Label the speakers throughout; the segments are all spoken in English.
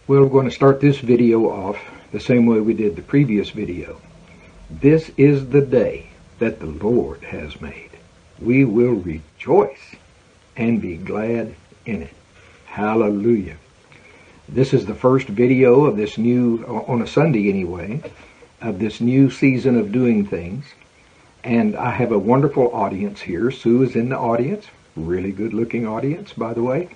Speaker 1: Well, we're going to start this video off the same way we did the previous video. This is the day that the Lord has made. We will rejoice and be glad in it. Hallelujah. This is the first video of this new, on a Sunday anyway, of this new season of doing things. And I have a wonderful audience here. Sue is in the audience. Really good looking audience, by the way.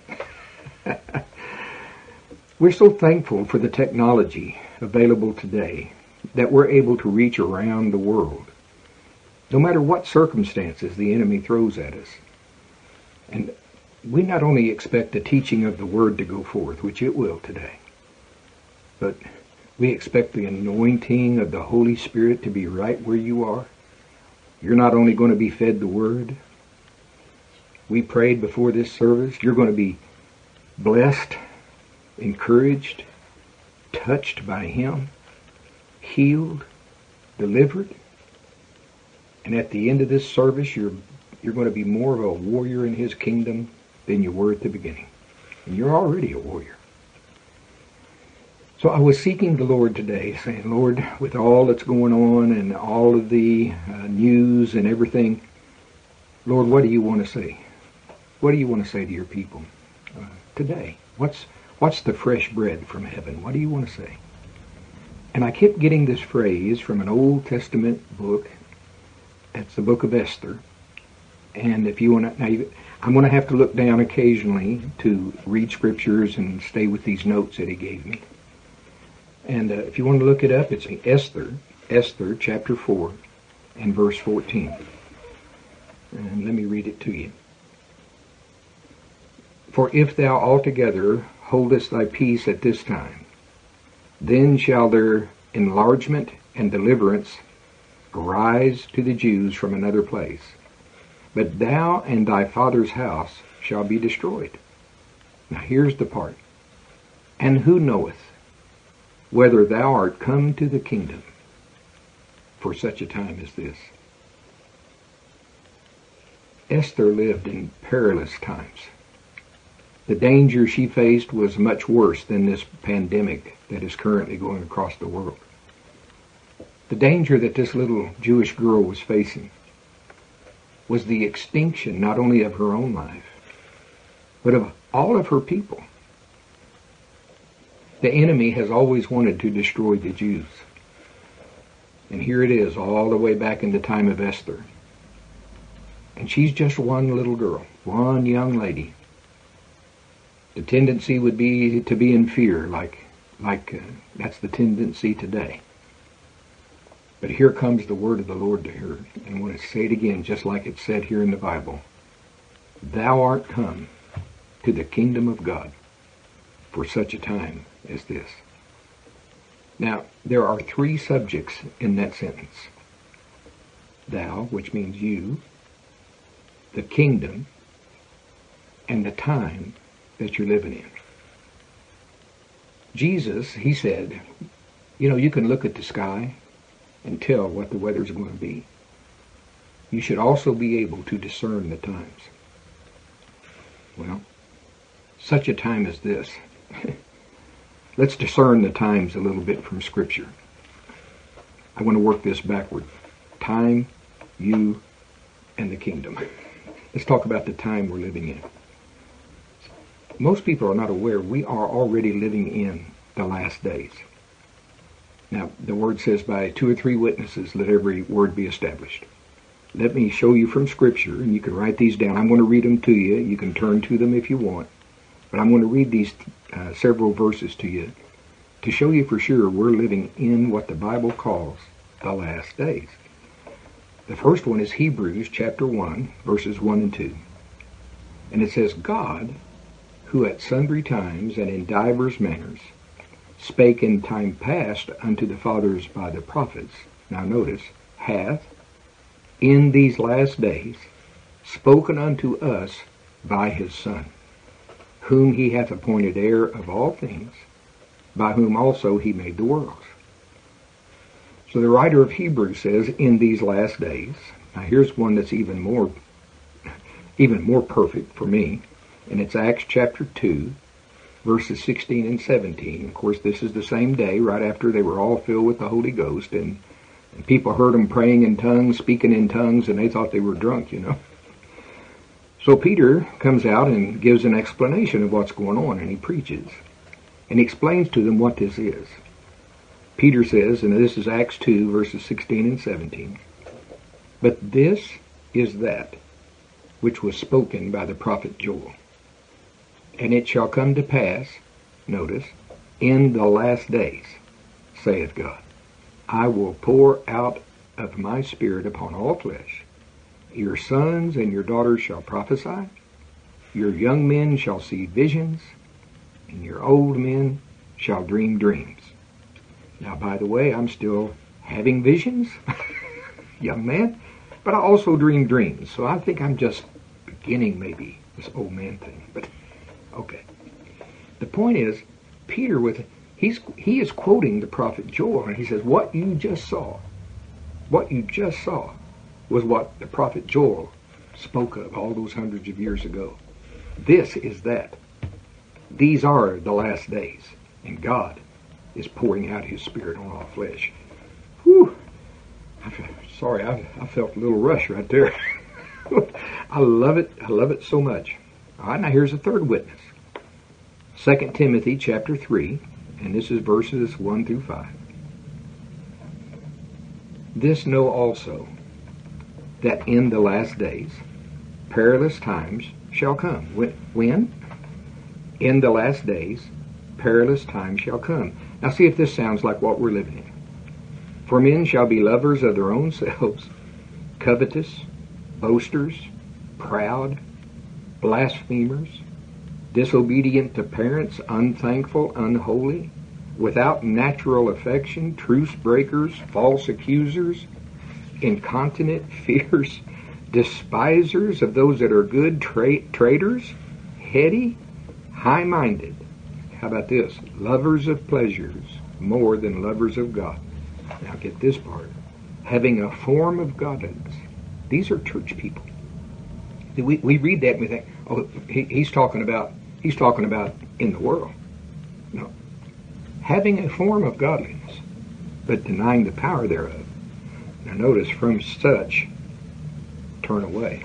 Speaker 1: We're so thankful for the technology available today that we're able to reach around the world, no matter what circumstances the enemy throws at us. And we not only expect the teaching of the Word to go forth, which it will today, but we expect the anointing of the Holy Spirit to be right where you are. You're not only going to be fed the Word. We prayed before this service, you're going to be blessed, encouraged, touched by Him, healed, delivered. And at the end of this service, you're going to be more of a warrior in His kingdom than you were at the beginning. And you're already a warrior. So I was seeking the Lord today, saying, Lord, with all that's going on and all of the news and everything, Lord, what do you want to say? What do you want to say to your people today? What's the fresh bread from heaven? What do you want to say? And I kept getting this phrase from an Old Testament book. It's the book of Esther. And if you want to, now I'm going to have to look down occasionally to read scriptures and stay with these notes that he gave me. And if you want to look it up, it's Esther chapter 4 and verse 14. And let me read it to you. For if thou altogether holdest thy peace at this time, then shall their enlargement and deliverance arise to the Jews from another place. But thou and thy father's house shall be destroyed. Now here's the part. And who knoweth whether thou art come to the kingdom for such a time as this? Esther lived in perilous times. The danger she faced was much worse than this pandemic that is currently going across the world. The danger that this little Jewish girl was facing was the extinction not only of her own life, but of all of her people. The enemy has always wanted to destroy the Jews. And here it is, all the way back in the time of Esther. And she's just one little girl, one young lady. The tendency would be to be in fear, like that's the tendency today. But here comes the word of the Lord to her. And I want to say it again, just like it's said here in the Bible. Thou art come to the kingdom of God for such a time as this. Now, there are three subjects in that sentence. Thou, which means you, the kingdom, and the time that you're living in. Jesus, he said, you can look at the sky and tell what the weather's going to be. You should also be able to discern the times. Well, such a time as this, let's discern the times a little bit from Scripture. I want to work this backward. Time, you, and the kingdom. Let's talk about the time we're living in. Most people are not aware we are already living in the last days. Now, the word says by 2 or 3 witnesses, let every word be established. Let me show you from Scripture, and you can write these down. I'm going to read them to you. You can turn to them if you want. But I'm going to read these several verses to you to show you for sure we're living in what the Bible calls the last days. The first one is Hebrews chapter 1, verses 1 and 2. And it says, God, who at sundry times and in divers manners spake in time past unto the fathers by the prophets, now notice, hath in these last days spoken unto us by his Son, whom he hath appointed heir of all things, by whom also he made the worlds. So the writer of Hebrews says, in these last days. Now here's one that's even more perfect for me, and it's Acts chapter 2 verses 16 and 17. Of course, this is the same day, right after they were all filled with the Holy Ghost, and people heard them praying in tongues, speaking in tongues, and they thought they were drunk, So Peter comes out and gives an explanation of what's going on, and he preaches. And he explains to them what this is. Peter says, and this is Acts 2, verses 16 and 17, "But this is that which was spoken by the prophet Joel. And it shall come to pass," notice, "in the last days, saith God, I will pour out of my Spirit upon all flesh. Your sons and your daughters shall prophesy. Your young men shall see visions. And your old men shall dream dreams." Now, by the way, I'm still having visions, young man, but I also dream dreams. So I think I'm just beginning maybe this old man thing. But okay. The point is, Peter, he is quoting the prophet Joel, and he says, what you just saw was what the prophet Joel spoke of all those hundreds of years ago. This is that. These are the last days, and God is pouring out His Spirit on all flesh. Whew. Sorry, I felt a little rush right there. I love it. I love it so much. All right, now here's a third witness. 2 Timothy chapter 3, and this is verses 1 through 5. "This know also, that in the last days perilous times shall come." When? In the last days perilous times shall come. Now see if this sounds like what we're living in. "For men shall be lovers of their own selves, covetous, boasters, proud, blasphemers, disobedient to parents, unthankful, unholy, without natural affection, truce breakers, false accusers, incontinent, fierce, despisers of those that are good, traitors, heady, high-minded." How about this? "Lovers of pleasures more than lovers of God." Now get this part. "Having a form of godliness." These are church people. We read that and we think, oh, he's talking about in the world. No. "Having a form of godliness, but denying the power thereof. Now notice, from such turn away."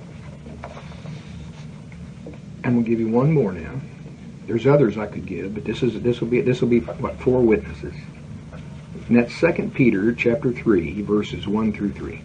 Speaker 1: I'm going to give you one more now. There's others I could give, but this will be what, 4 witnesses. And that's 2 Peter chapter 3, verses 1 through 3.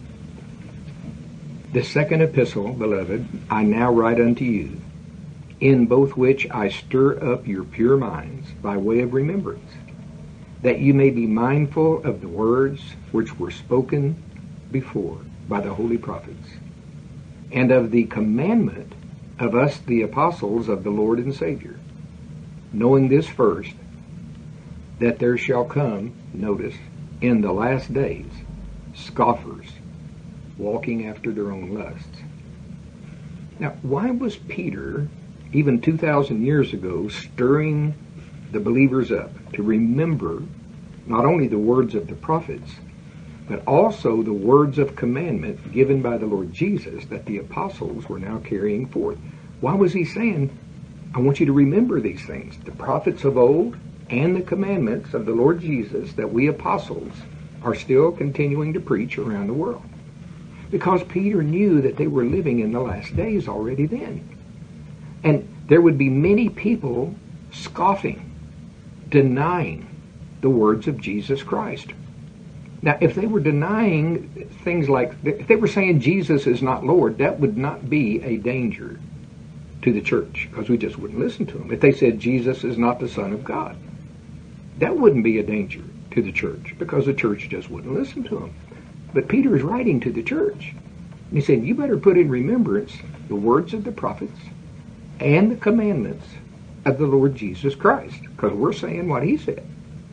Speaker 1: "The second epistle, beloved, I now write unto you, in both which I stir up your pure minds by way of remembrance, that you may be mindful of the words which were spoken before by the holy prophets, and of the commandment of us the apostles of the Lord and Savior, knowing this first, that there shall come," notice, "in the last days, scoffers, walking after their own lusts." Now, why was Peter, even 2,000 years ago, stirring the believers up to remember not only the words of the prophets, but also the words of commandment given by the Lord Jesus that the apostles were now carrying forth? Why was he saying, I want you to remember these things, the prophets of old and the commandments of the Lord Jesus that we apostles are still continuing to preach around the world? Because Peter knew that they were living in the last days already then. And there would be many people scoffing, denying the words of Jesus Christ. Now, if they were denying things like, if they were saying Jesus is not Lord, that would not be a danger to the church, because we just wouldn't listen to them. If they said Jesus is not the Son of God, that wouldn't be a danger to the church, because the church just wouldn't listen to them. But Peter is writing to the church. And he said, you better put in remembrance the words of the prophets and the commandments of the Lord Jesus Christ, because we're saying what he said.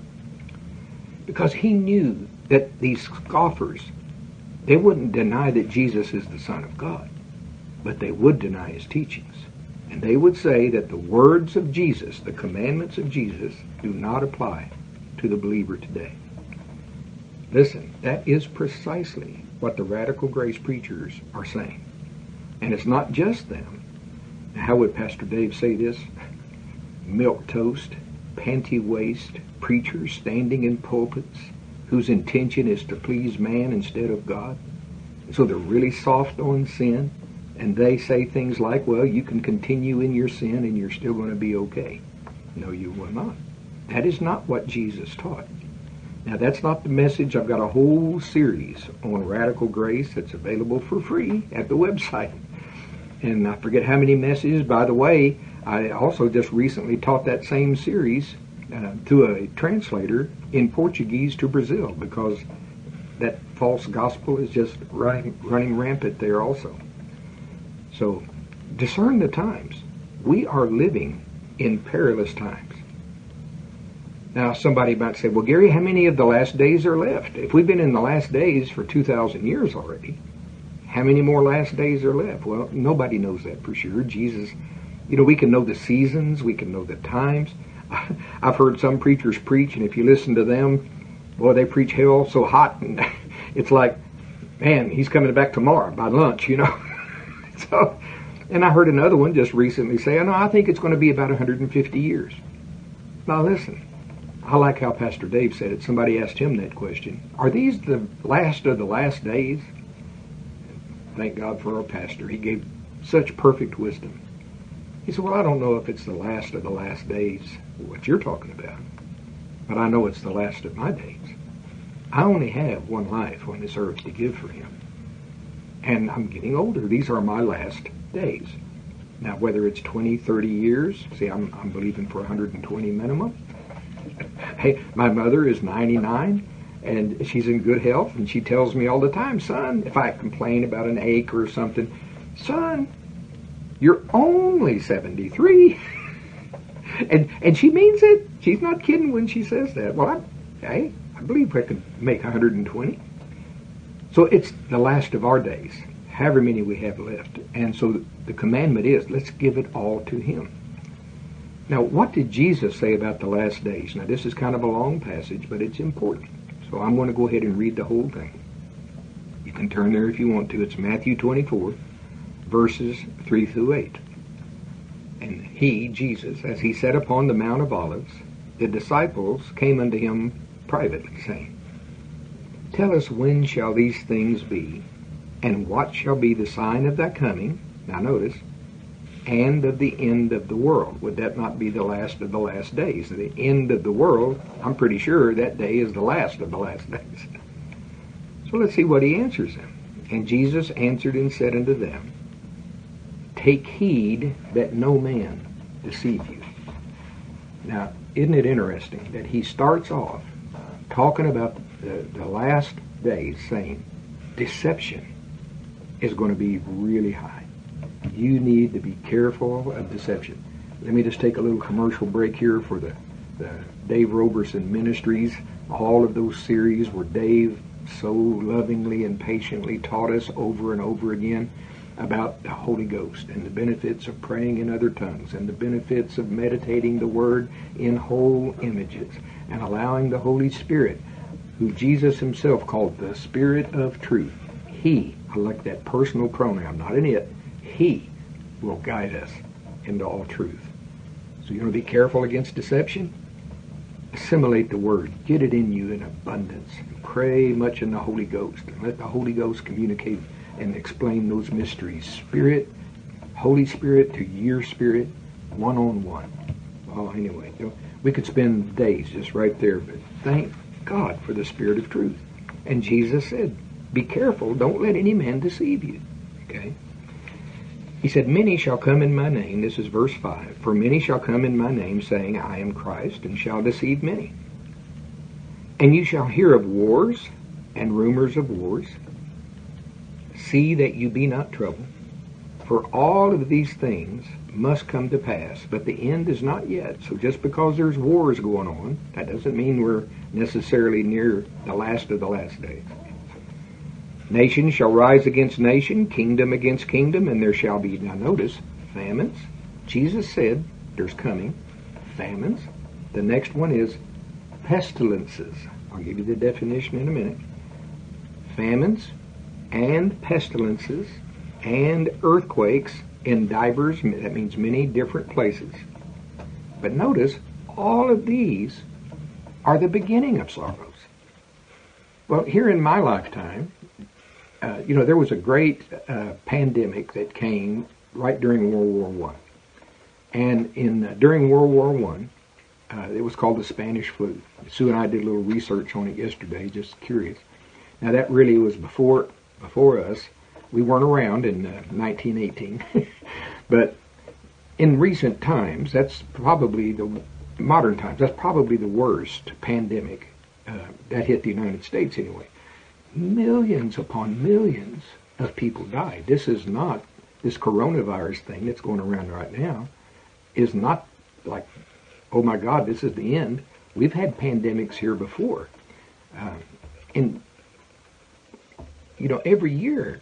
Speaker 1: Because he knew that these scoffers, they wouldn't deny that Jesus is the Son of God, but they would deny his teachings. And they would say that the words of Jesus, the commandments of Jesus, do not apply to the believer today. Listen, that is precisely what the radical grace preachers are saying. And it's not just them. How would Pastor Dave say this? milquetoast, panty-waist preachers standing in pulpits whose intention is to please man instead of God. So they're really soft on sin, and they say things like, well, you can continue in your sin and you're still going to be okay. No, you will not. That is not what Jesus taught. Now, that's not the message. I've got a whole series on radical grace that's available for free at the website. And I forget how many messages. By the way, I also just recently taught that same series to a translator in Portuguese to Brazil, because that false gospel is just running rampant there also. So, discern the times. We are living in perilous times. Now, somebody might say, well, Gary, how many of the last days are left? If we've been in the last days for 2,000 years already, how many more last days are left? Well, nobody knows that for sure. Jesus, we can know the seasons, we can know the times. I've heard some preachers preach, and if you listen to them, boy, they preach hell so hot, and it's like, man, he's coming back tomorrow by lunch, So, and I heard another one just recently say, no, I think it's going to be about 150 years. Now listen, I like how Pastor Dave said it. Somebody asked him that question. Are these the last of the last days? Thank God for our pastor. He gave such perfect wisdom. He said, well, I don't know if it's the last of the last days, what you're talking about, but I know it's the last of my days. I only have one life on this earth to give for him. And I'm getting older. These are my last days. Now, whether it's 20, 30 years, see, I'm believing for 120 minimum. Hey, my mother is 99, and she's in good health, and she tells me all the time, son, if I complain about an ache or something, son, you're only 73. and she means it. She's not kidding when she says that. Well, I believe I could make 120. So it's the last of our days, however many we have left. And so the commandment is, let's give it all to him. Now, what did Jesus say about the last days? Now, this is kind of a long passage, but it's important. So I'm going to go ahead and read the whole thing. You can turn there if you want to. It's Matthew 24, verses 3 through 8. And he, Jesus, as he sat upon the Mount of Olives, the disciples came unto him privately, saying, tell us, when shall these things be, and what shall be the sign of thy coming? Now notice, and of the end of the world. Would that not be the last of the last days? The end of the world, I'm pretty sure that day is the last of the last days. So let's see what he answers them. And Jesus answered and said unto them, take heed that no man deceive you. Now, isn't it interesting that he starts off talking about the last days, saying deception is going to be really high. You need to be careful of deception. Let me just take a little commercial break here for the Dave Roberson Ministries. All of those series where Dave so lovingly and patiently taught us over and over again about the Holy Ghost and the benefits of praying in other tongues and the benefits of meditating the Word in whole images and allowing the Holy Spirit, who Jesus himself called the Spirit of Truth. He, I like that personal pronoun, not an it, he will guide us into all truth. So you want to be careful against deception? Assimilate the Word. Get it in you in abundance. Pray much in the Holy Ghost. And let the Holy Ghost communicate and explain those mysteries. Spirit, Holy Spirit to your spirit, one-on-one. Well, anyway, we could spend days just right there, but thank God for the Spirit of truth. And Jesus said, be careful, don't let any man deceive you. Okay? He said, many shall come in my name, this is verse 5, for many shall come in my name, saying, I am Christ, and shall deceive many. And you shall hear of wars and rumors of wars. See that you be not troubled, for all of these things must come to pass, but the end is not yet. So just because there's wars going on, that doesn't mean we're necessarily near the last of the last days. Nation shall rise against nation, kingdom against kingdom, and there shall be, now notice, famines. Jesus said there's coming famines. The next one is pestilences. I'll give you the definition in a minute. Famines and pestilences and earthquakes in divers, that means many different places. But notice, all of these are the beginning of sorrows. Well, here in my lifetime, there was a great pandemic that came right during World War One, and during World War One, it was called the Spanish flu. Sue and I did a little research on it yesterday, just curious. Now that really was before us. We weren't around in 1918, but in recent times, that's probably modern times. That's probably the worst pandemic that hit the United States anyway. Millions upon millions of people died. This coronavirus thing that's going around right now is not like, oh my God, this is the end. We've had pandemics here before. And every year,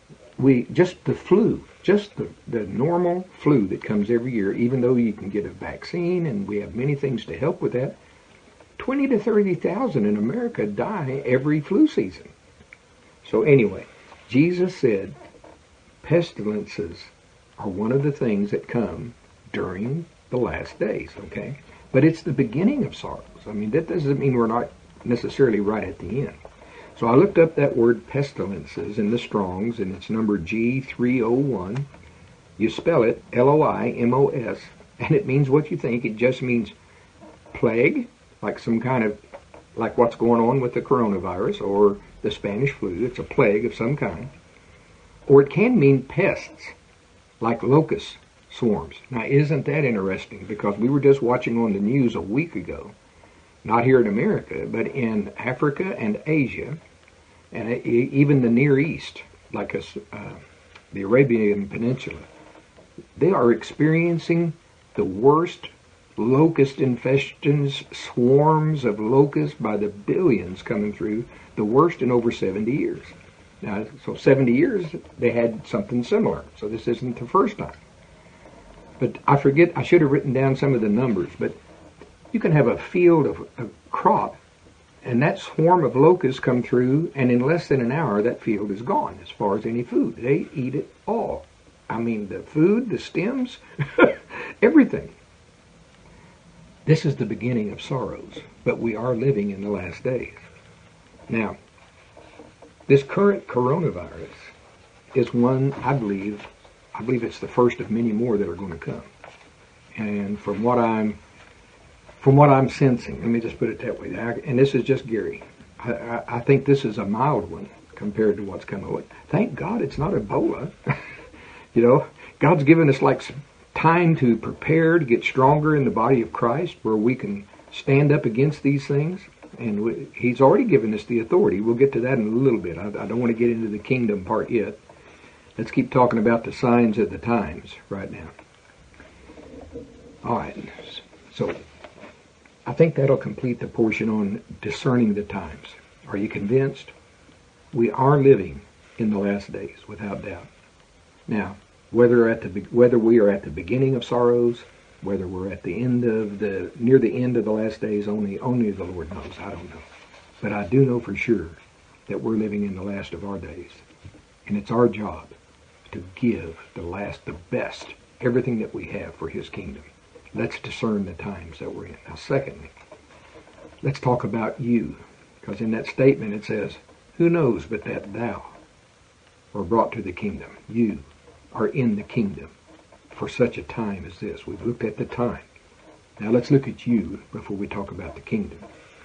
Speaker 1: the normal flu that comes every year, even though you can get a vaccine and we have many things to help with that, 20 to 30,000 in America die every flu season. So anyway, Jesus said pestilences are one of the things that come during the last days, okay? But it's the beginning of sorrows. I mean, that doesn't mean we're not necessarily right at the end. So I looked up that word pestilences in the Strong's, and it's number G301. You spell it Loimos, and it means what you think. It just means plague, like like what's going on with the coronavirus or the Spanish flu. It's a plague of some kind. Or it can mean pests, like locust swarms. Now, isn't that interesting? Because we were just watching on the news a week ago, not here in America, but in Africa and Asia, and even the Near East, like the Arabian Peninsula. They are experiencing the worst locust infestations, swarms of locusts by the billions coming through, the worst in over 70 years. Now, so 70 years, they had something similar. So this isn't the first time. But I should have written down some of the numbers, but you can have a field of a crop, and that swarm of locusts come through, and in less than an hour, that field is gone as far as any food. They eat it all. I mean, the food, the stems, everything. This is the beginning of sorrows, but we are living in the last days. Now, this current coronavirus is one, I believe it's the first of many more that are going to come. And from what I'm sensing, let me just put it that way, and this is just Gary, I think this is a mild one compared to what's coming. Thank God it's not Ebola. God's given us like some time to prepare to get stronger in the body of Christ where we can stand up against these things. And He's already given us the authority. We'll get to that in a little bit. I don't want to get into the kingdom part yet. Let's keep talking about the signs of the times right now. All right. So I think that'll complete the portion on discerning the times. Are you convinced? We are living in the last days, without doubt. Now, whether we are at the beginning of sorrows, whether we're at the end of near the end of the last days, only the Lord knows. I don't know. But I do know for sure that we're living in the last of our days. And it's our job to give the best, everything that we have for His kingdom. Let's discern the times that we're in. Now, secondly, let's talk about you. Because in that statement it says, who knows but that thou are brought to the kingdom. You are in the kingdom for such a time as this. We've looked at the time. Now let's look at you before we talk about the kingdom.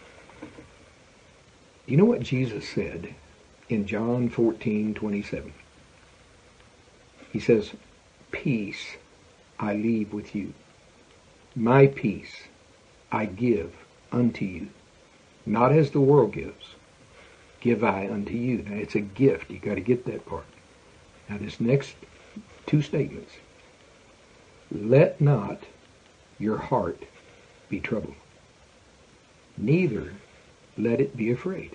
Speaker 1: You know what Jesus said in John 14:27? He says, peace I leave with you. My peace I give unto you. Not as the world gives, give I unto you. Now it's a gift. You got to get that part. Now this next two statements. Let not your heart be troubled. Neither let it be afraid.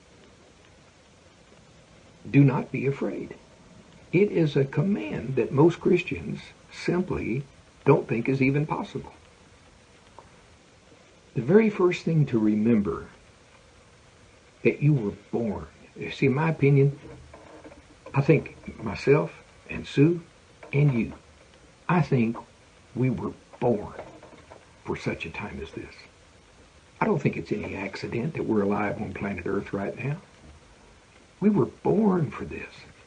Speaker 1: Do not be afraid. It is a command that most Christians simply don't think is even possible. The very first thing to remember that you were born. You see, in my opinion, I think myself and Sue and you, I think we were born. for such a time as this. I don't think it's any accident that we're alive on planet Earth right now. We were born for this.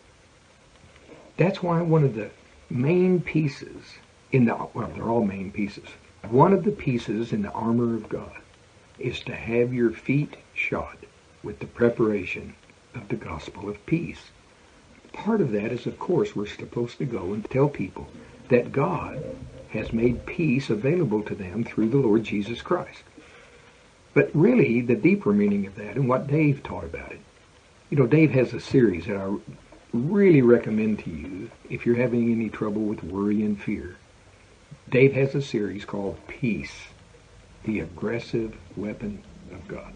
Speaker 1: That's why one of the main pieces well, they're all main pieces. One of the pieces in the armor of God is to have your feet shod with the preparation of the gospel of peace. Part of that is, of course, we're supposed to go and tell people that God has made peace available to them through the Lord Jesus Christ. But really, the deeper meaning of that, and what Dave taught about it, Dave has a series that I really recommend to you if you're having any trouble with worry and fear. Dave has a series called Peace, the Aggressive Weapon of God.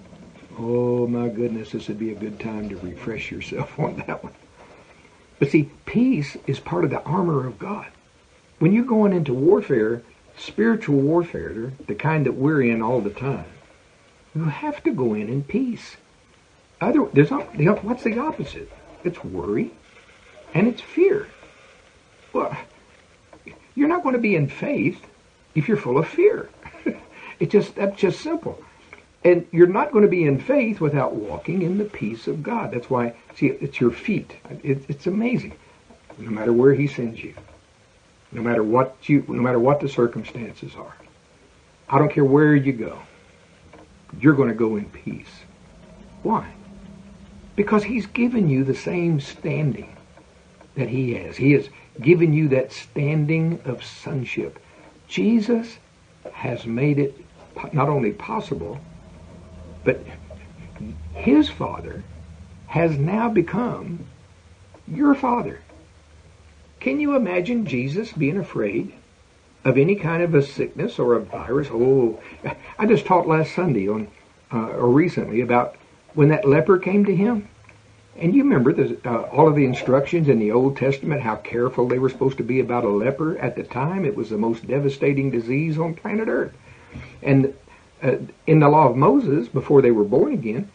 Speaker 1: Oh my goodness, this would be a good time to refresh yourself on that one. But see, peace is part of the armor of God. When you're going into warfare, spiritual warfare, the kind that we're in all the time, you have to go in peace. What's the opposite? It's worry and it's fear. Well, you're not going to be in faith if you're full of fear. That's just simple. And you're not going to be in faith without walking in the peace of God. That's why, see, it's your feet. It's amazing. No matter where He sends you, no matter what the circumstances are, I don't care where you go, you're going to go in peace. Why? Because He's given you the same standing that He has. He has given you that standing of sonship. Jesus has made it not only possible, but His Father has now become your Father. Can you imagine Jesus being afraid of any kind of a sickness or a virus? Oh, I just taught last Sunday or recently about when that leper came to Him. And you remember all of the instructions in the Old Testament, how careful they were supposed to be about a leper. At the time, it was the most devastating disease on planet Earth. And in the law of Moses, before they were born again,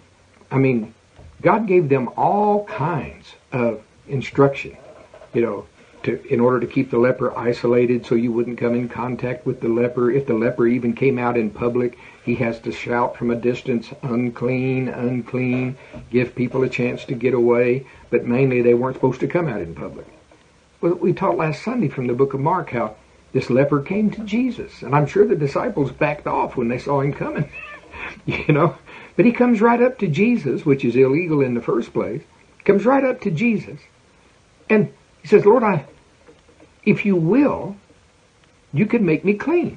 Speaker 1: God gave them all kinds of instruction, in order to keep the leper isolated so you wouldn't come in contact with the leper. If the leper even came out in public, he has to shout from a distance, unclean, unclean, give people a chance to get away. But mainly they weren't supposed to come out in public. Well, we taught last Sunday from the book of Mark how this leper came to Jesus. And I'm sure the disciples backed off when they saw him coming, But he comes right up to Jesus, which is illegal in the first place. Comes right up to Jesus. And he says, Lord, if you will, you can make me clean.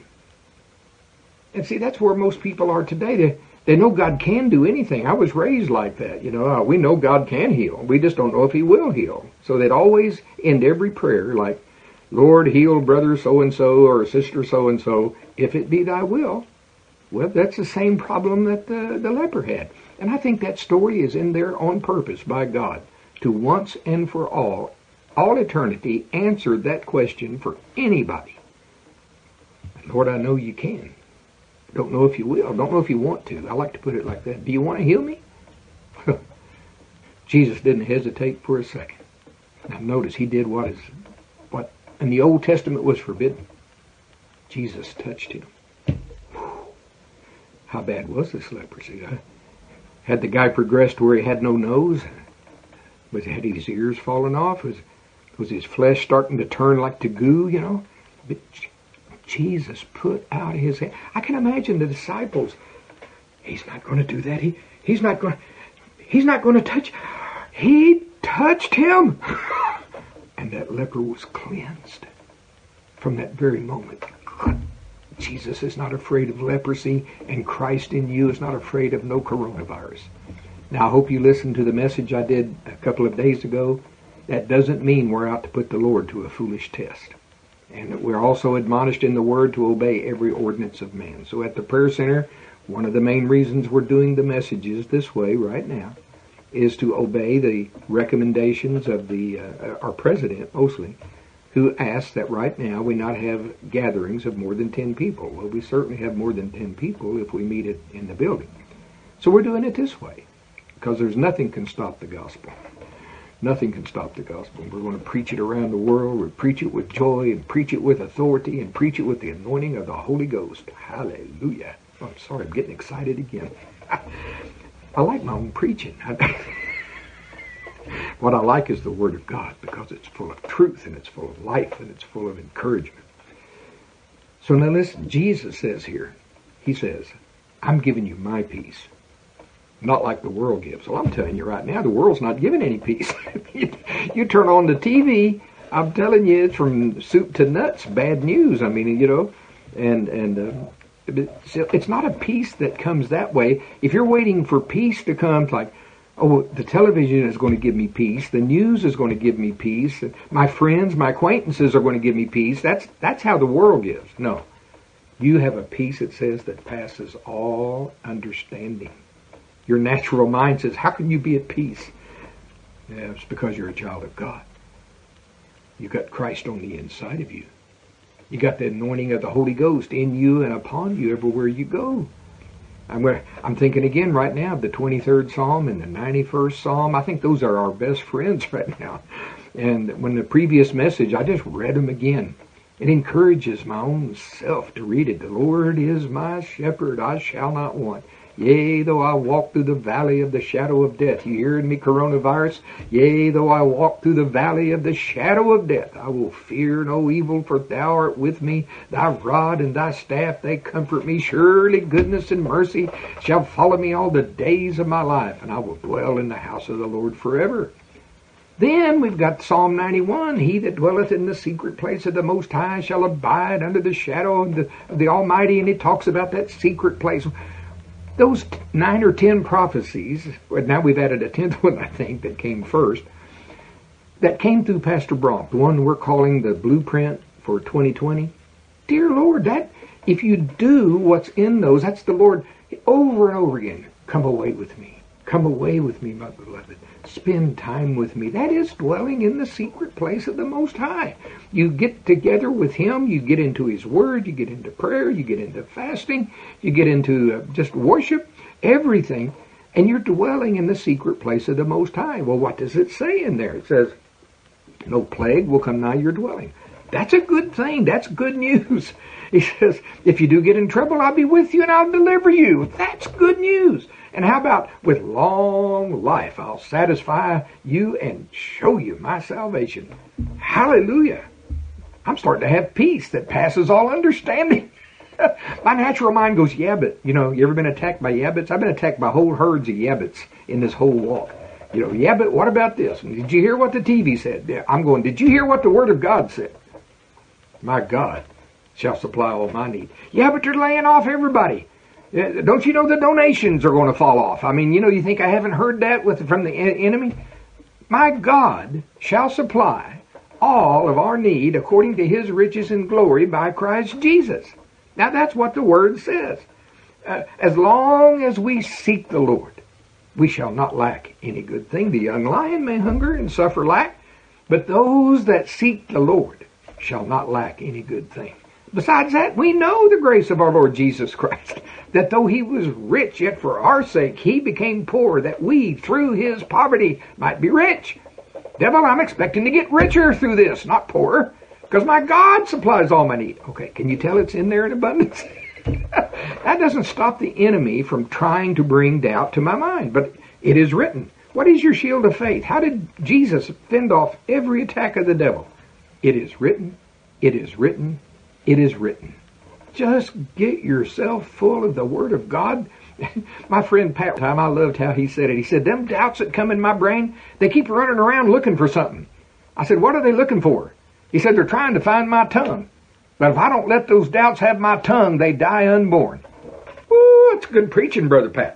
Speaker 1: And see, that's where most people are today. They know God can do anything. I was raised like that. We know God can heal. We just don't know if He will heal. So they'd always end every prayer like, Lord, heal brother so-and-so or sister so-and-so, if it be thy will. Well, that's the same problem that the leper had. And I think that story is in there on purpose by God to once and for all eternity, answer that question for anybody. Lord, I know you can. Don't know if you will. Don't know if you want to. I like to put it like that. Do you want to heal me? Jesus didn't hesitate for a second. Now notice He did what in the Old Testament was forbidden. Jesus touched him. How bad was this leprosy? Had the guy progressed where he had no nose? Had his ears fallen off? Was his flesh starting to turn like to goo, But Jesus put out His hand. I can imagine the disciples. He's not going to do that. He's not going to touch. He touched him. And that leper was cleansed from that very moment. Jesus is not afraid of leprosy, and Christ in you is not afraid of no coronavirus. Now, I hope you listened to the message I did a couple of days ago. That doesn't mean we're out to put the Lord to a foolish test. And we're also admonished in the Word to obey every ordinance of man. So at the prayer center, one of the main reasons we're doing the messages this way right now is to obey the recommendations of our president, mostly, who asked that right now we not have gatherings of more than 10 people. Well, we certainly have more than 10 people if we meet it in the building. So we're doing it this way, because there's nothing can stop the gospel. Nothing can stop the gospel. We're going to preach it around the world. We'll preach it with joy and preach it with authority and preach it with the anointing of the Holy Ghost. Hallelujah. Oh, I'm sorry, I'm getting excited again. I like my own preaching. What I like is the Word of God, because it's full of truth and it's full of life and it's full of encouragement. So now listen, Jesus says here, he says, I'm giving you my peace. Not like the world gives. Well, I'm telling you right now, the world's not giving any peace. You turn on the TV, I'm telling you, it's from soup to nuts, bad news. I mean, you know, and it's not a peace that comes that way. If you're waiting for peace to come, like, oh, the television is going to give me peace, the news is going to give me peace, my friends, my acquaintances are going to give me peace, that's how the world gives. No. You have a peace, it says, that passes all understanding. Your natural mind says, how can you be at peace? Yeah, it's because you're a child of God. You got Christ on the inside of you. You got the anointing of the Holy Ghost in you and upon you everywhere you go. I'm thinking again right now of the 23rd Psalm and the 91st Psalm. I think those are our best friends right now. And when the previous message, I just read them again. It encourages my own self to read it. The Lord is my shepherd, I shall not want. Yea, though I walk through the valley of the shadow of death. You hearing me, coronavirus? Yea, though I walk through the valley of the shadow of death, I will fear no evil, for thou art with me. Thy rod and thy staff, they comfort me. Surely goodness and mercy shall follow me all the days of my life, and I will dwell in the house of the Lord forever. Then we've got Psalm 91. He that dwelleth in the secret place of the Most High shall abide under the shadow of the Almighty. And he talks about that secret place. Those 9 or 10 prophecies, now we've added a 10th one, I think, that came first, that came through Pastor Bronk, the one we're calling the blueprint for 2020. Dear Lord, that if you do what's in those, that's the Lord over and over again. Come away with me. Come away with me, my beloved. Spend time with me. That is dwelling in the secret place of the Most High. You get together with Him. You get into His Word. You get into prayer. You get into fasting. You get into just worship, everything. And you're dwelling in the secret place of the Most High. Well, what does it say in there? It says, no plague will come nigh your dwelling. That's a good thing. That's good news. He says, if you do get in trouble, I'll be with you and I'll deliver you. That's good news. And how about with long life, I'll satisfy you and show you my salvation. Hallelujah. I'm starting to have peace that passes all understanding. My natural mind goes, yeah, but, you ever been attacked by yabbits? I've been attacked by whole herds of yabbits in this whole walk. Yeah, but what about this? And did you hear what the TV said? Yeah, I'm going, did you hear what the Word of God said? My God shall supply all my need. Yeah, but they're laying off everybody. Don't you know the donations are going to fall off? I mean, you think I haven't heard that from the enemy? My God shall supply all of our need according to His riches and glory by Christ Jesus. Now that's what the Word says. As long as we seek the Lord, we shall not lack any good thing. The young lion may hunger and suffer lack, but those that seek the Lord shall not lack any good thing. Besides that, we know the grace of our Lord Jesus Christ, that though He was rich, yet for our sake He became poor, that we, through His poverty, might be rich. Devil, I'm expecting to get richer through this, not poorer, because my God supplies all my need. Okay, can you tell it's in there in abundance? That doesn't stop the enemy from trying to bring doubt to my mind, but it is written. What is your shield of faith? How did Jesus fend off every attack of the devil? It is written, it is written, it is written. Just get yourself full of the Word of God. My friend Pat, I loved how he said it. He said, them doubts that come in my brain, they keep running around looking for something. I said, what are they looking for? He said, they're trying to find my tongue. But if I don't let those doubts have my tongue, they die unborn. Woo, that's good preaching, Brother Pat.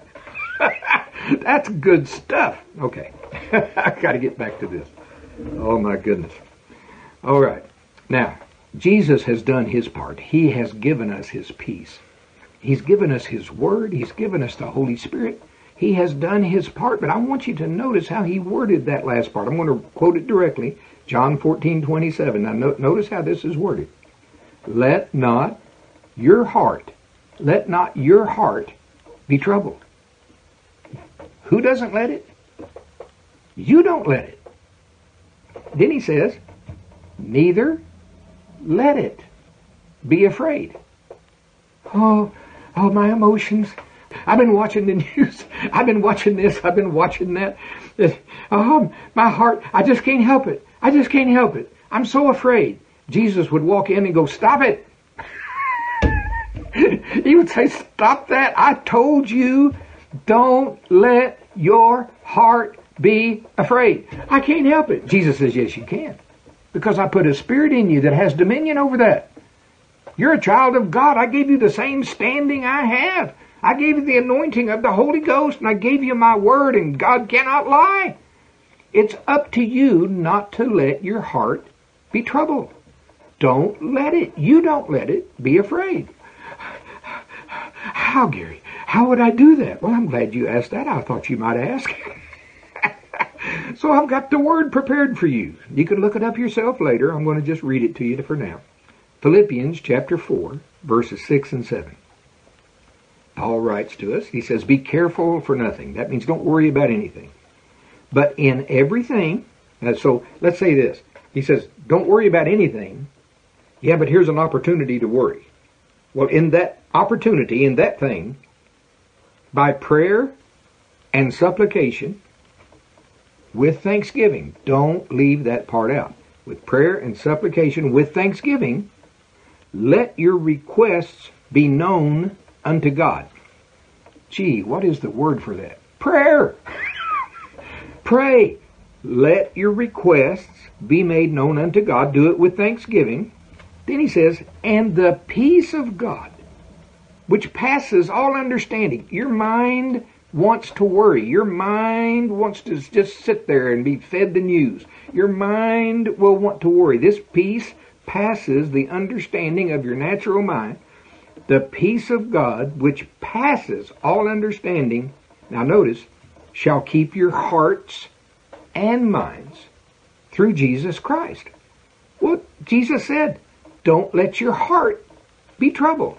Speaker 1: That's good stuff. Okay, I got to get back to this. Oh, my goodness. All right. Now, Jesus has done His part. He has given us His peace. He's given us His Word. He's given us the Holy Spirit. He has done His part. But I want you to notice how He worded that last part. I'm going to quote it directly. John 14:27. Now, notice how this is worded. Let not your heart be troubled. Who doesn't let it? You don't let it. Then he says, neither let it be afraid. Oh, my emotions. I've been watching the news. I've been watching this. I've been watching that. Oh, my heart. I just can't help it. I just can't help it. I'm so afraid. Jesus would walk in and go, stop it. He would say, stop that. I told you, don't let your heart be afraid. I can't help it. Jesus says, yes, you can. Because I put a spirit in you that has dominion over that. You're a child of God. I gave you the same standing I have. I gave you the anointing of the Holy Ghost, and I gave you my word, and God cannot lie. It's up to you not to let your heart be troubled. Don't let it. You don't let it be afraid. How, Gary? How would I do that? Well, I'm glad you asked that. I thought you might ask. So I've got the word prepared for you. You can look it up yourself later. I'm going to just read it to you for now. Philippians chapter 4, verses 6 and 7. Paul writes to us, he says, be careful for nothing. That means don't worry about anything. But in everything, so let's say this. He says, don't worry about anything. Yeah, but here's an opportunity to worry. Well, in that opportunity, in that thing, by prayer and supplication, with thanksgiving, don't leave that part out. With prayer and supplication, with thanksgiving, let your requests be known unto God. Gee, what is the word for that? Prayer. Pray. Let your requests be made known unto God. Do it with thanksgiving. Then he says, and the peace of God, which passes all understanding. Your mind wants to worry. Your mind wants to just sit there and be fed the news. Your mind will want to worry. This peace passes the understanding of your natural mind. The peace of God, which passes all understanding, now notice, shall keep your hearts and minds through Jesus Christ. Well, Jesus said, don't let your heart be troubled.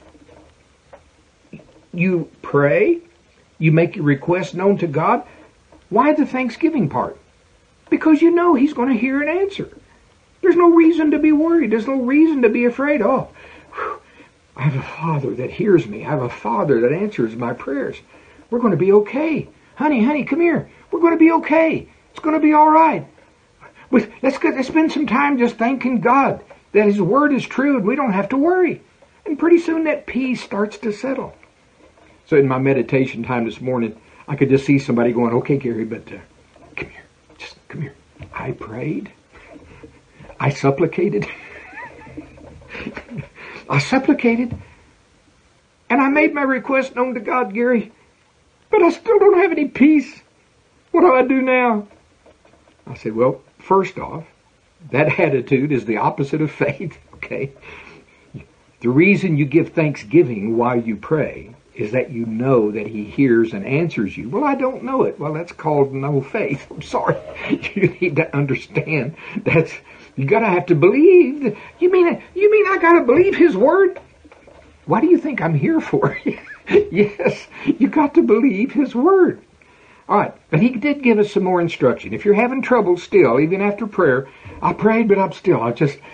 Speaker 1: You pray, you make your request known to God. Why the thanksgiving part? Because you know He's going to hear and answer. There's no reason to be worried. There's no reason to be afraid. Oh, I have a Father that hears me. I have a Father that answers my prayers. We're going to be okay. Honey, come here. We're going to be okay. It's going to be all right. Let's spend some time just thanking God that His Word is true and we don't have to worry. And pretty soon that peace starts to settle. So in my meditation time this morning, I could just see somebody going, okay, Gary, but come here. Just come here. I prayed. I supplicated. I supplicated. And I made my request known to God, Gary. But I still don't have any peace. What do I do now? I said, well, first off, that attitude is the opposite of faith, okay? The reason you give thanksgiving while you pray is that you know that He hears and answers you. Well, I don't know it. Well, that's called no faith. I'm sorry. You need to understand you gotta have to believe. You mean I gotta believe His Word? Why do you think I'm here for? Yes, you got to believe His Word. All right, but He did give us some more instruction. If you're having trouble still, even after prayer, I prayed, but I'm still,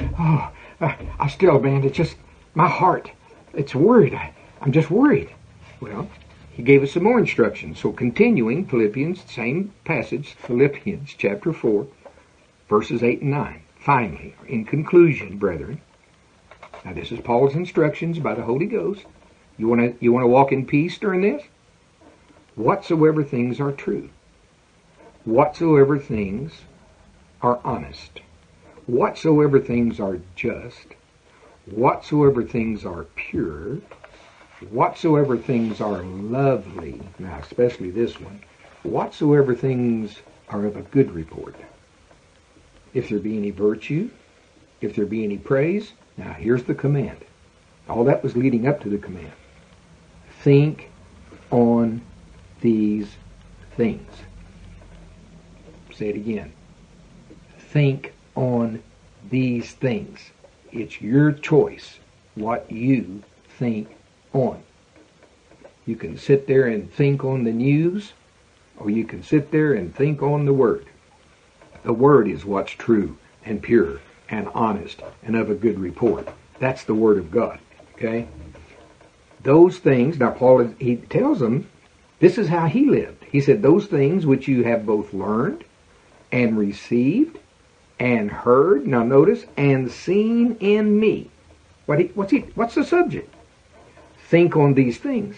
Speaker 1: man, it's just, my heart, it's worried. I'm just worried. Well, He gave us some more instructions. So continuing, Philippians, same passage, Philippians chapter 4, verses 8 and 9. Finally, in conclusion, brethren, now this is Paul's instructions by the Holy Ghost. You want to walk in peace during this? Whatsoever things are true, whatsoever things are honest, whatsoever things are just, whatsoever things are pure, whatsoever things are lovely, now especially this one, whatsoever things are of a good report. If there be any virtue, if there be any praise, now here's the command. All that was leading up to the command. Think on these things. Say it again. Think on these things. It's your choice what you think on. You can sit there and think on the news, or you can sit there and think on the Word. The Word is what's true and pure and honest and of a good report. That's the Word of God. Okay? Those things, now Paul, he tells them, this is how he lived. He said, those things which you have both learned and received and heard, now notice, and seen in me. What's the subject? Think on these things.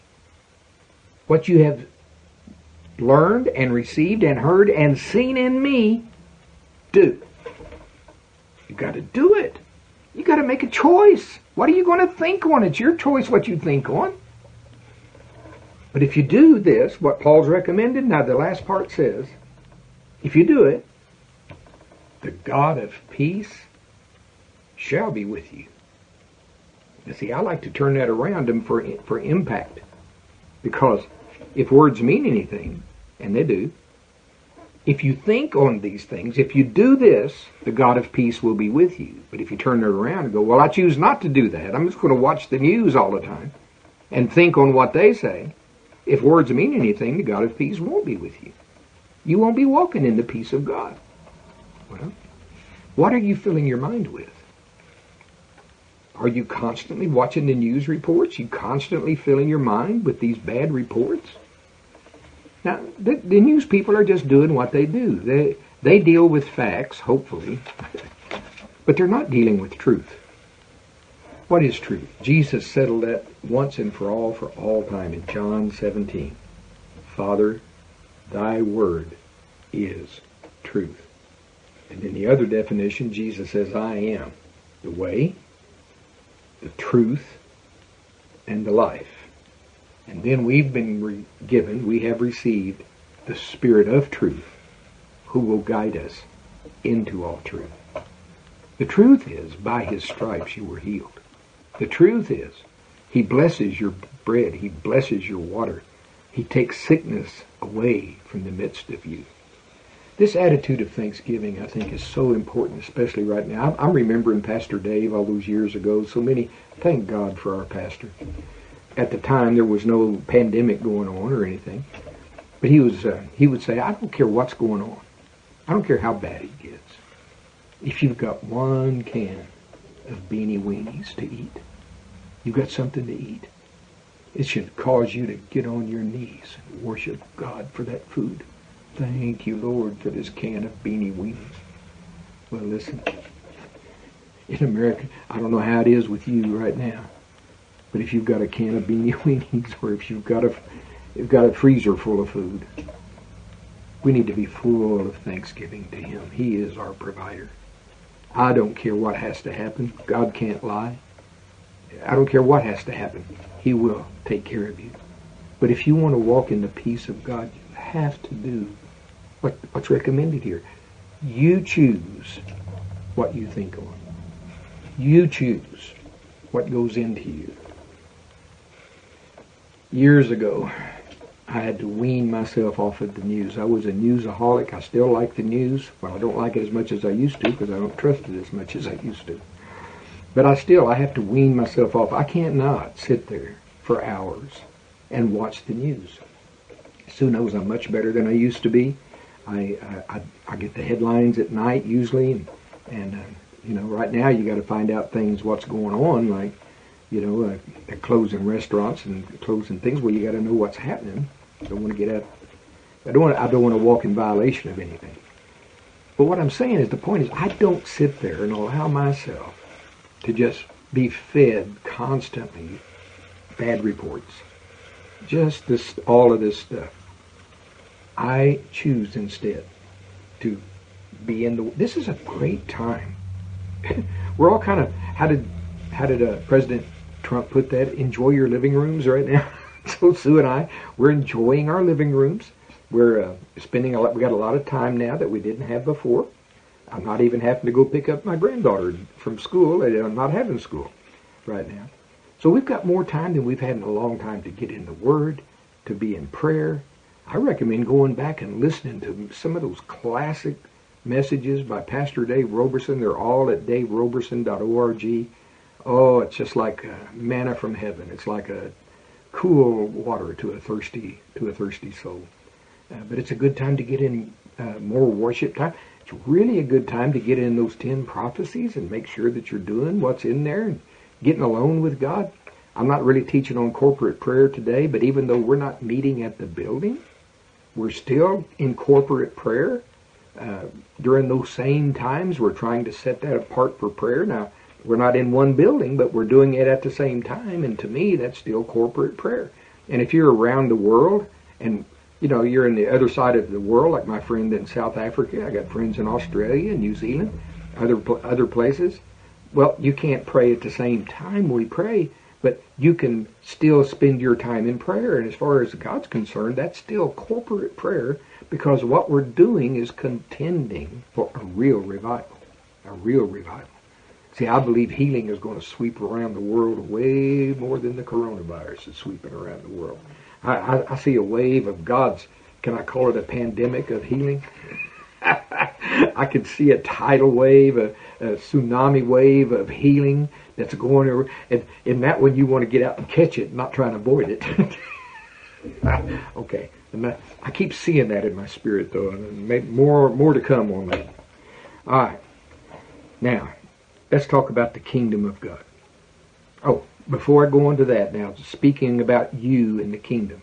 Speaker 1: What you have learned and received and heard and seen in me, do. You got to do it. You got to make a choice. What are you going to think on? It's your choice what you think on. But if you do this, what Paul's recommended, now the last part says, if you do it, the God of peace shall be with you. You see, I like to turn that around them for impact. Because if words mean anything, and they do, if you think on these things, if you do this, the God of peace will be with you. But if you turn it around and go, well, I choose not to do that. I'm just going to watch the news all the time and think on what they say. If words mean anything, the God of peace won't be with you. You won't be walking in the peace of God. Well, what are you filling your mind with? Are you constantly watching the news reports? You constantly filling your mind with these bad reports? Now, the news people are just doing what they do. They deal with facts, hopefully, but they're not dealing with truth. What is truth? Jesus settled that once and for all time in John 17. Father, thy word is truth. And in the other definition, Jesus says, I am the way, the truth, and the life. And then we've been we have received the Spirit of truth, who will guide us into all truth. The truth is, by his stripes you were healed. The truth is, he blesses your bread, he blesses your water. He takes sickness away from the midst of you. This attitude of thanksgiving, I think, is so important, especially right now. I'm remembering Pastor Dave all those years ago. Thank God for our pastor. At the time, there was no pandemic going on or anything. But he would say, I don't care what's going on. I don't care how bad it gets. If you've got one can of beanie weenies to eat, you've got something to eat. It should cause you to get on your knees and worship God for that food. Thank you, Lord, for this can of beanie weenies. Well, listen, in America, I don't know how it is with you right now, but if you've got a can of beanie weenies, or if you've got a freezer full of food, we need to be full of thanksgiving to him. He is our provider. I don't care what has to happen. God can't lie. I don't care what has to happen. He will take care of you. But if you want to walk in the peace of God, you have to do what's recommended here. You choose what you think on. You choose what goes into you. Years ago, I had to wean myself off of the news. I was a newsaholic. I still like the news. Well, I don't like it as much as I used to because I don't trust it as much as I used to. But I have to wean myself off. I can't not sit there for hours and watch the news. Sue knows I'm much better than I used to be. I get the headlines at night usually, and right now you got to find out what's going on, like they're closing restaurants and closing things. Well, you got to know what's happening. I don't want to get out. I don't want to walk in violation of anything. But what I'm saying is, the point is, I don't sit there and allow myself to just be fed constantly bad reports. Just all of this stuff. I choose instead to be this is a great time. We're all kind of, how did President Trump put that? Enjoy your living rooms right now. So Sue and we're enjoying our living rooms. We're spending we got a lot of time now that we didn't have before. I'm not even having to go pick up my granddaughter from school. I'm not having school right now. So we've got more time than we've had in a long time to get in the Word, to be in prayer. I recommend going back and listening to some of those classic messages by Pastor Dave Roberson. They're all at daveroberson.org. Oh, it's just like manna from heaven. It's like a cool water to a thirsty soul. But it's a good time to get in more worship time. it's really a good time to get in those 10 prophecies and make sure that you're doing what's in there and getting alone with God. I'm not really teaching on corporate prayer today, but even though we're not meeting at the building, we're still in corporate prayer. During those same times, we're trying to set that apart for prayer. Now, we're not in one building, but we're doing it at the same time, and to me, that's still corporate prayer. And if you're around the world, and you're in the other side of the world, like my friend in South Africa, I got friends in Australia and New Zealand, other places. Well, you can't pray at the same time we pray, but you can still spend your time in prayer. And as far as God's concerned, that's still corporate prayer, because what we're doing is contending for a real revival. A real revival. See, I believe healing is going to sweep around the world way more than the coronavirus is sweeping around the world. I see a wave of God's, can I call it a pandemic of healing? I could see a tidal wave, a tsunami wave of healing that's going over. And in that one, you want to get out and catch it, not try and avoid it. Okay. I keep seeing that in my spirit, though, and maybe more to come on that. All right. Now, let's talk about the kingdom of God. Oh, before I go on to that now, speaking about you and the kingdom,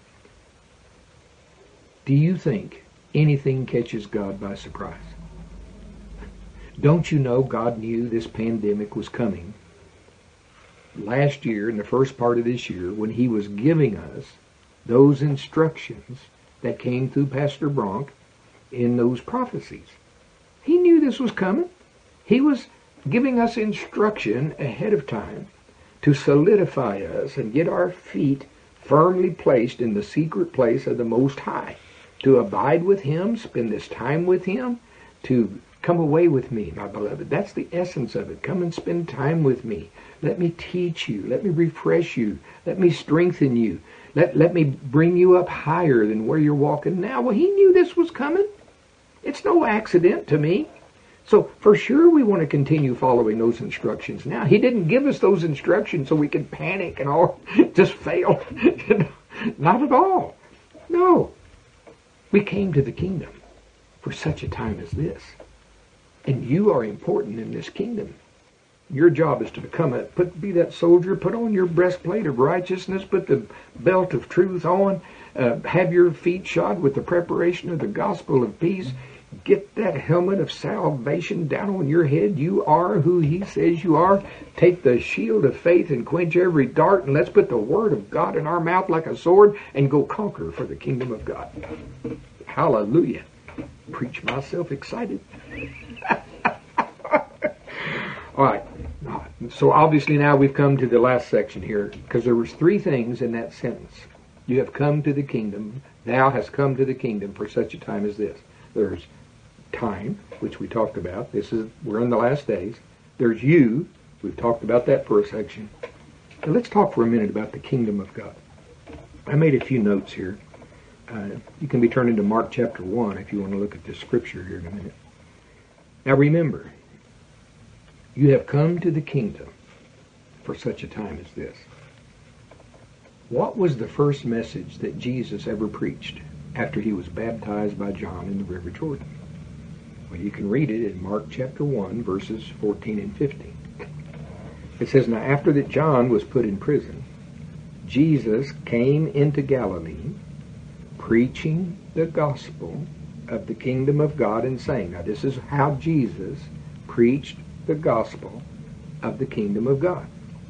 Speaker 1: do you think anything catches God by surprise? Don't you know God knew this pandemic was coming last year, in the first part of this year, when he was giving us those instructions that came through Pastor Bronk in those prophecies? He knew this was coming. He was giving us instruction ahead of time to solidify us and get our feet firmly placed in the secret place of the Most High, to abide with him, spend this time with him, to come away with me, my beloved. That's the essence of it. Come and spend time with me. Let me teach you. Let me refresh you. Let me strengthen you. Let me bring you up higher than where you're walking now. Well, he knew this was coming. It's no accident to me. So for sure we want to continue following those instructions. Now, he didn't give us those instructions so we could panic and all just fail. Not at all. No. We came to the kingdom for such a time as this. And you are important in this kingdom. Your job is to be that soldier, put on your breastplate of righteousness, put the belt of truth on, have your feet shod with the preparation of the gospel of peace. Get that helmet of salvation down on your head. You are who he says you are. Take the shield of faith and quench every dart, and let's put the word of God in our mouth like a sword and go conquer for the kingdom of God. Hallelujah. Preach myself excited. All right. So obviously now we've come to the last section here, because there was 3 things in that sentence. You have come to the kingdom. Thou hast come to the kingdom for such a time as this. There's time, which we talked about. We're in the last days. There's you. We've talked about that for a section. Now let's talk for a minute about the kingdom of God. I made a few notes here. You can be turning to Mark chapter 1 if you want to look at this scripture here in a minute. Now remember, you have come to the kingdom for such a time as this. What was the first message that Jesus ever preached after he was baptized by John in the River Jordan? Well, you can read it in Mark chapter 1, verses 14 and 15. It says, Now after that John was put in prison, Jesus came into Galilee, preaching the gospel of the kingdom of God and saying, now this is how Jesus preached the gospel of the kingdom of God,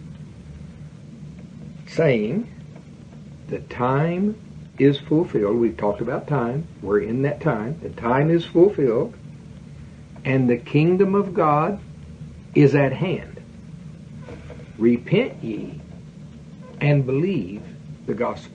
Speaker 1: saying, the time is fulfilled. We've talked about time. We're in that time. The time is fulfilled, and the kingdom of God is at hand. Repent ye and believe the gospel.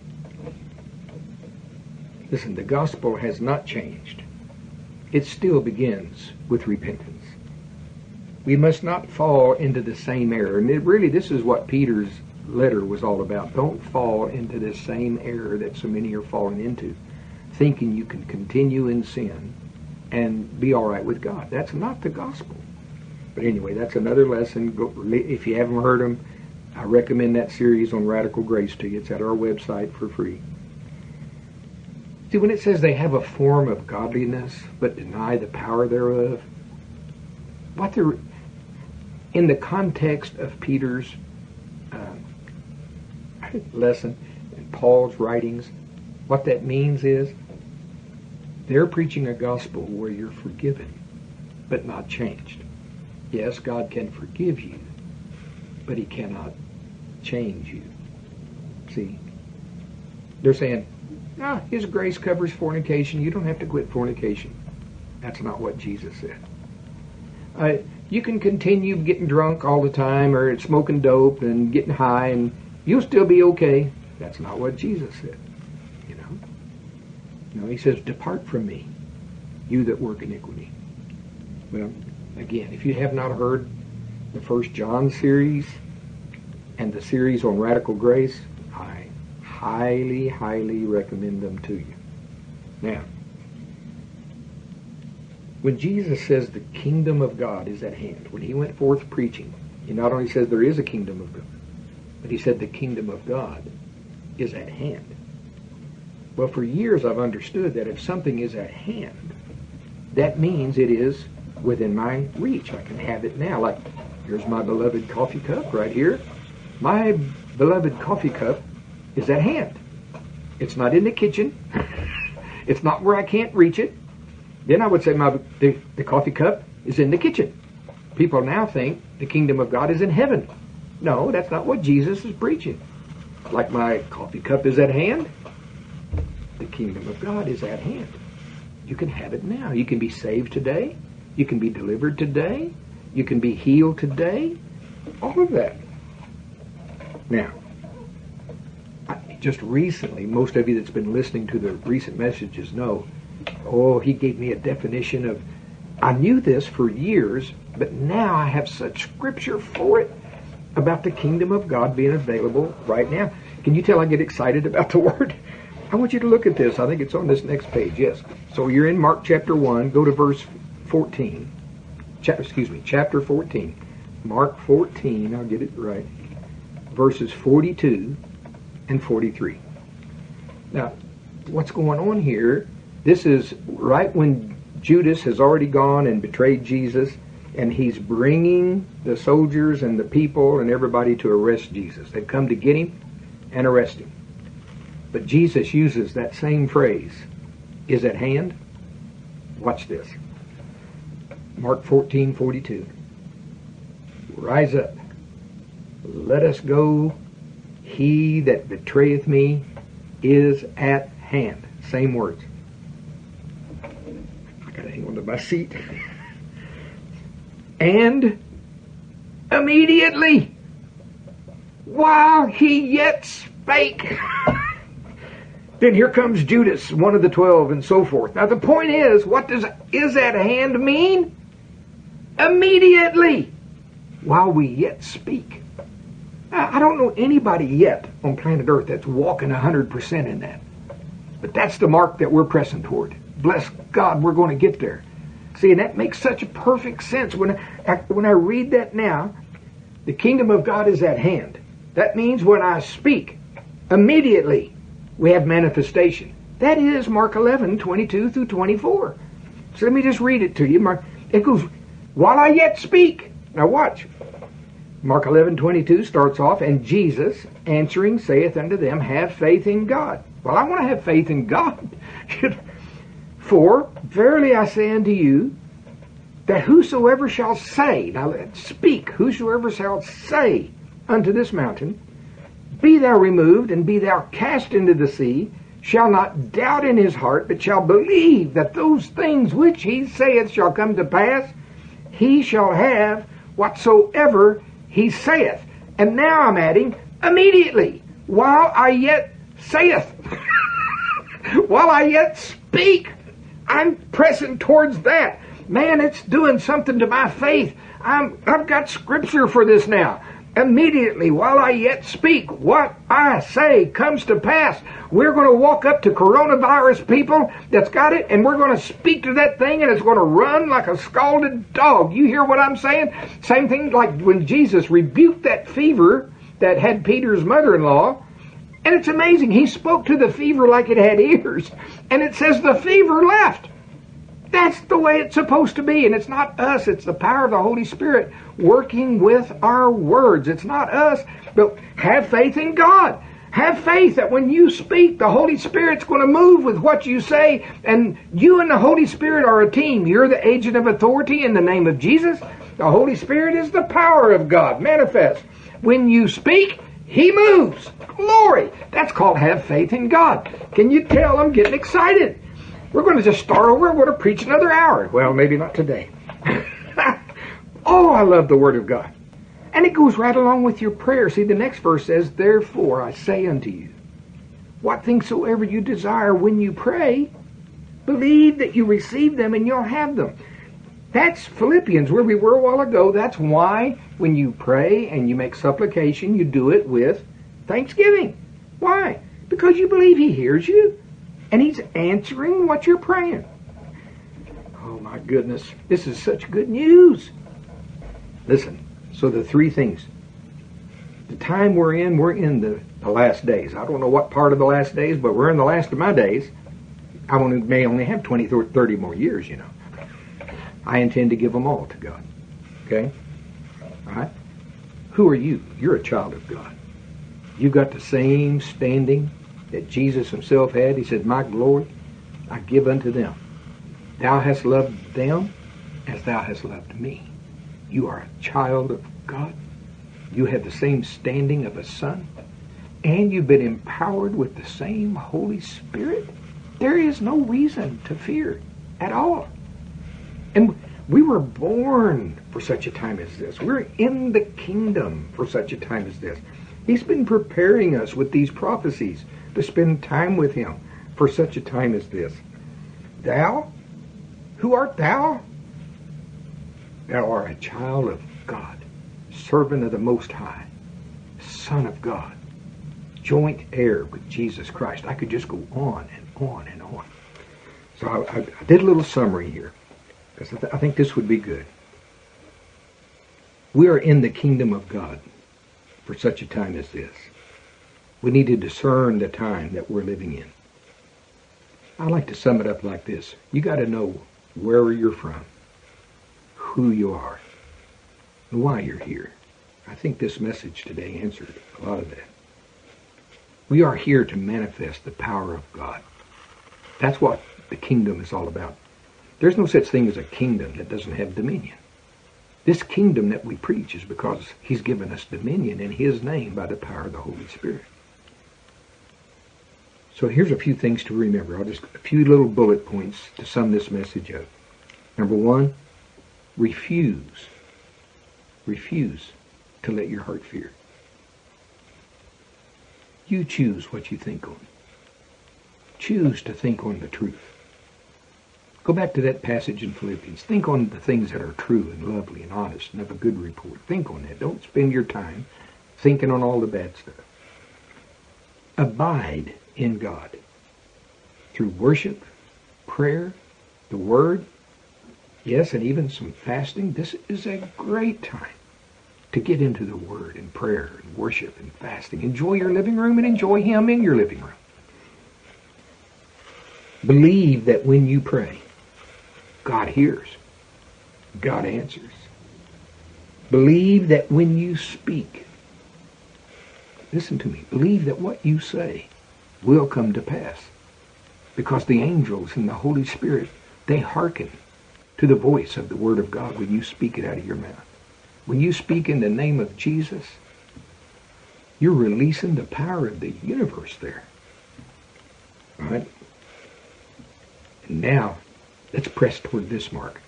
Speaker 1: Listen, the gospel has not changed. It still begins with repentance. We must not fall into the same error. And this is what Peter's letter was all about. Don't fall into this same error that so many are falling into, thinking you can continue in sin and be all right with God. That's not the gospel. But anyway, that's another lesson. If you haven't heard them, I recommend that series on Radical Grace to you. It's at our website for free. See, when it says they have a form of godliness but deny the power thereof, what they're, in the context of Peter's lesson and Paul's writings, what that means is they're preaching a gospel where you're forgiven but not changed. Yes, God can forgive you, but He cannot change you. See, they're saying, His grace covers fornication. You don't have to quit fornication. That's not what Jesus said. You can continue getting drunk all the time or smoking dope and getting high and you'll still be okay. That's not what Jesus said. No, He says, depart from me, you that work iniquity. Well, again, if you have not heard the First John series and the series on radical grace, I highly, highly recommend them to you. Now, when Jesus says the kingdom of God is at hand, when He went forth preaching, He not only says there is a kingdom of God, but He said the kingdom of God is at hand. Well, for years I've understood that if something is at hand, that means it is within my reach. I can have it now. Like, here's my beloved coffee cup right here. My beloved coffee cup is at hand. It's not in the kitchen. It's not where I can't reach it. Then I would say the coffee cup is in the kitchen. People now think the kingdom of God is in heaven. No, that's not what Jesus is preaching. Like my coffee cup is at hand, the kingdom of God is at hand. You can have it now. You can be saved today. You can be delivered today. You can be healed today. All of that. Now, just recently, most of you that's been listening to the recent messages know, He gave me a definition of, I knew this for years, but now I have such scripture for it about the kingdom of God being available right now. Can you tell I get excited about the word? I want you to look at this. I think it's on this next page. Yes. So you're in Mark chapter 1. Go to verse 14. Chapter 14. Mark 14. I'll get it right. Verses 42 and 43. Now, what's going on here? This is right when Judas has already gone and betrayed Jesus, and he's bringing the soldiers and the people and everybody to arrest Jesus. They've come to get Him and arrest Him. But Jesus uses that same phrase, is at hand. Watch this. Mark 14:42. Rise up. Let us go. He that betrayeth me is at hand. Same words. I gotta hang on to my seat. And immediately, while he yet spake, then here comes Judas, one of the 12, and so forth. Now the point is, what does is at hand mean? Immediately, while we yet speak. Now, I don't know anybody yet on planet Earth that's walking 100% in that. But that's the mark that we're pressing toward. Bless God, we're going to get there. See, and that makes such a perfect sense. When I read that now, the kingdom of God is at hand. That means when I speak, immediately we have manifestation. That is Mark 11:22 through 24. So let me just read it to you. It goes, while I yet speak. Now watch. Mark 11:22 starts off, and Jesus answering saith unto them, have faith in God. Well, I want to have faith in God. For verily I say unto you, that whosoever shall say, now let's speak, whosoever shall say unto this mountain, be thou removed, and be thou cast into the sea, shall not doubt in his heart, but shall believe that those things which he saith shall come to pass, he shall have whatsoever he saith. And now I'm adding, immediately, while I yet saith, while I yet speak, I'm pressing towards that. Man, it's doing something to my faith. I've got scripture for this now. Immediately, while I yet speak, what I say comes to pass. We're going to walk up to coronavirus people that's got it, and we're going to speak to that thing, and it's going to run like a scalded dog. You hear what I'm saying? Same thing like when Jesus rebuked that fever that had Peter's mother-in-law, And it's amazing. He spoke to the fever like it had ears. And it says the fever left. That's the way it's supposed to be. And it's not us. It's the power of the Holy Spirit working with our words. It's not us. But have faith in God. Have faith that when you speak, the Holy Spirit's going to move with what you say. And you and the Holy Spirit are a team. You're the agent of authority in the name of Jesus. The Holy Spirit is the power of God manifest. When you speak, He moves. Glory. That's called have faith in God. Can you tell I'm getting excited? We're going to just start over. We're going to preach another hour. Well, maybe not today. Oh, I love the Word of God. And it goes right along with your prayer. See, the next verse says, therefore I say unto you, what things soever you desire when you pray, believe that you receive them and you'll have them. That's Philippians, where we were a while ago. That's why when you pray and you make supplication, you do it with thanksgiving. Why? Because you believe He hears you and He's answering what you're praying. Oh my goodness, this is such good news. Listen. So the three things. The time we're in the last days. I don't know what part of the last days, but we're in the last of my days. I may only have 20 or 30 more years, you know. I intend to give them all to God. Okay? All right? Who are you? You're a child of God. You got the same standing that Jesus Himself had. He said, my glory I give unto them. Thou hast loved them as thou hast loved me. You are a child of God. You have the same standing of a son. And you've been empowered with the same Holy Spirit. There is no reason to fear at all. And we were born for such a time as this. We're in the kingdom for such a time as this. He's been preparing us with these prophecies to spend time with Him for such a time as this. Thou? Who art thou? Thou art a child of God, servant of the Most High, Son of God, joint heir with Jesus Christ. I could just go on and on and on. So I did a little summary here, because I think this would be good. We are in the kingdom of God for such a time as this. We need to discern the time that we're living in. I like to sum it up like this. You got to know where you're from, who you are, and why you're here. I think this message today answered a lot of that. We are here to manifest the power of God. That's what the kingdom is all about. There's no such thing as a kingdom that doesn't have dominion. This kingdom that we preach is because He's given us dominion in His name by the power of the Holy Spirit. So here's a few things to remember. A few little bullet points to sum this message up. Number one, refuse to let your heart fear. You choose what you think on. Choose to think on the truth. Go back to that passage in Philippians. Think on the things that are true and lovely and honest and of a good report. Think on that. Don't spend your time thinking on all the bad stuff. Abide in God through worship, prayer, the Word, yes, and even some fasting. This is a great time to get into the Word and prayer and worship and fasting. Enjoy your living room and enjoy Him in your living room. Believe that when you pray, God hears. God answers. Believe that when you speak, listen to me, believe that what you say will come to pass. Because the angels and the Holy Spirit, they hearken to the voice of the Word of God when you speak it out of your mouth. When you speak in the name of Jesus, you're releasing the power of the universe there. All right? And now, let's press toward this mark.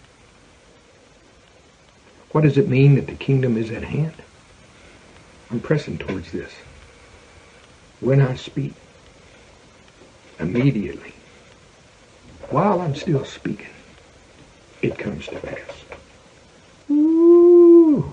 Speaker 1: What does it mean that the kingdom is at hand? I'm pressing towards this. When I speak, immediately, while I'm still speaking, it comes to pass. Ooh.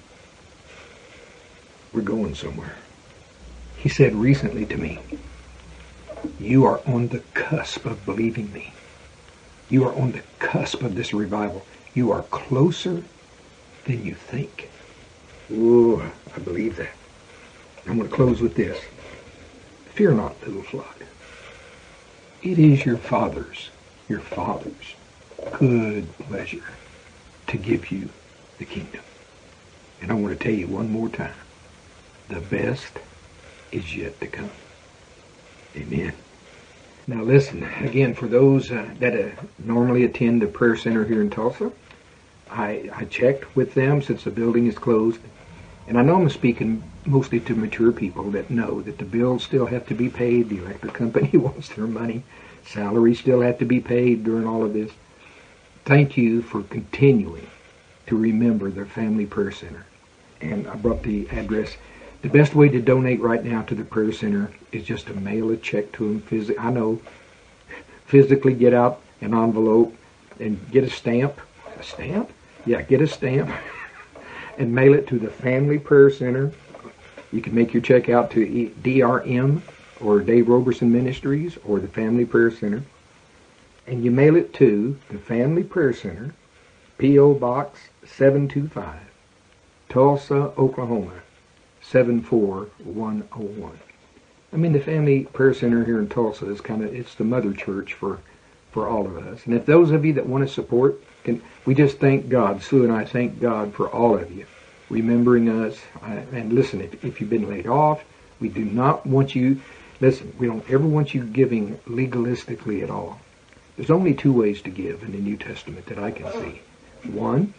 Speaker 1: We're going somewhere. He said recently to me, you are on the cusp of believing me. You are on the cusp of this revival. You are closer than you think. Ooh, I believe that. I'm going to close with this. Fear not, little flock. It is your Father's good pleasure to give you the kingdom. And I want to tell you one more time, the best is yet to come. Amen. Now listen, again, for those that normally attend the prayer center here in Tulsa, I checked with them since the building is closed. And I know I'm speaking mostly to mature people that know that the bills still have to be paid. The electric company wants their money. Salaries still have to be paid during all of this. Thank you for continuing to remember the Family Prayer Center. And I brought the address. The best way to donate right now to the prayer center is just to mail a check to them. I know, physically get out an envelope and get a stamp. A stamp? Yeah, get a stamp and mail it to the Family Prayer Center. You can make your check out to DRM or Dave Roberson Ministries or the Family Prayer Center. And you mail it to the Family Prayer Center, P.O. Box 725, Tulsa, Oklahoma, 74101. I mean, the Family Prayer Center here in Tulsa is it's the mother church for all of us. And if those of you that want to support, we just thank God. Sue and I thank God for all of you remembering us. And listen, if you've been laid off, we do not want you, listen, we don't ever want you giving legalistically at all. There's only two ways to give in the New Testament that I can see. One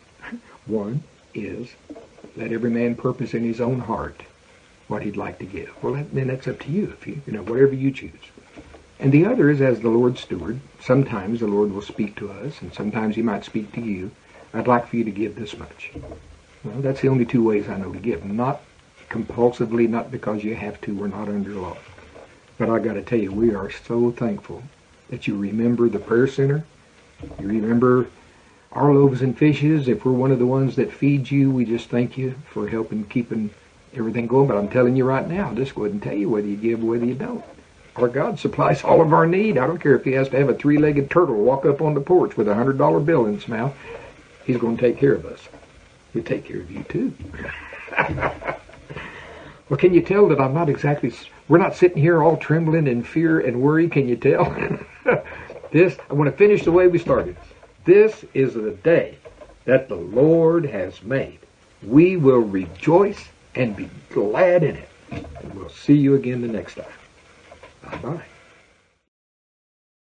Speaker 1: is let every man purpose in his own heart what he'd like to give. Well, then that's up to you, if you whatever you choose. And the other is as the Lord's steward. Sometimes the Lord will speak to us, and sometimes he might speak to you. I'd like for you to give this much. Well, that's the only two ways I know to give. Not compulsively, not because you have to. We're not under law. But I got to tell you, we are so thankful that you remember the prayer center. You remember our loaves and fishes. If we're one of the ones that feed you, we just thank you for helping keeping everything going. But I'm telling you right now, just go ahead and tell you whether you give or whether you don't. Our God supplies all of our need. I don't care if he has to have a three-legged turtle walk up on the porch with a $100 bill in his mouth. He's going to take care of us. He'll take care of you too. Well, can you tell that I'm not exactly... We're not sitting here all trembling in fear and worry. Can you tell? I want to finish the way we started. This is the day that the Lord has made. We will rejoice and be glad in it. And we'll see you again the next time. Bye-bye.